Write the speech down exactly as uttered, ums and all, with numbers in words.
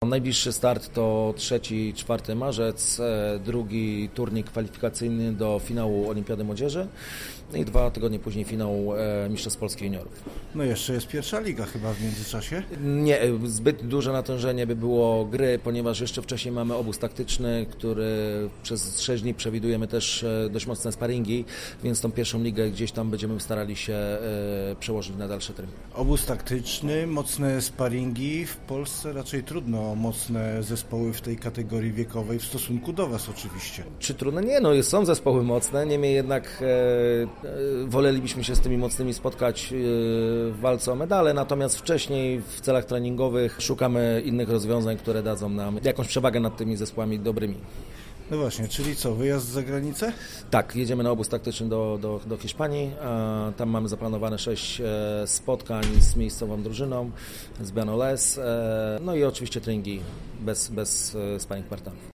najbliższy start to trzeci czwarty marzec, drugi turniej kwalifikacyjny do finału Olimpiady Młodzieży i dwa tygodnie później finał Mistrzostw Polski Juniorów. No jeszcze jest pierwsza liga chyba w międzyczasie? Nie, zbyt duże natężenie by było gry, ponieważ jeszcze wcześniej mamy obóz taktyczny, który przez sześć dni przewidujemy też dość mocne sparingi, więc tą pierwszą ligę gdzieś tam będziemy starali się przełożyć na dalsze terminy. Obóz taktyczny, mocne sparingi. W Polsce raczej trudno o mocne zespoły w tej kategorii wiekowej w stosunku do Was oczywiście. Czy trudno? Nie, no są zespoły mocne, niemniej jednak e, e, wolelibyśmy się z tymi mocnymi spotkać e, w walce o medale, natomiast wcześniej w celach treningowych szukamy innych rozwiązań, które dadzą nam jakąś przewagę nad tymi zespołami dobrymi. No właśnie, czyli co, wyjazd za granicę? Tak, jedziemy na obóz taktyczny do, do, do Hiszpanii. Tam mamy zaplanowane sześć spotkań z miejscową drużyną, z Benoles, no i oczywiście treningi bez, bez sparring partnerów.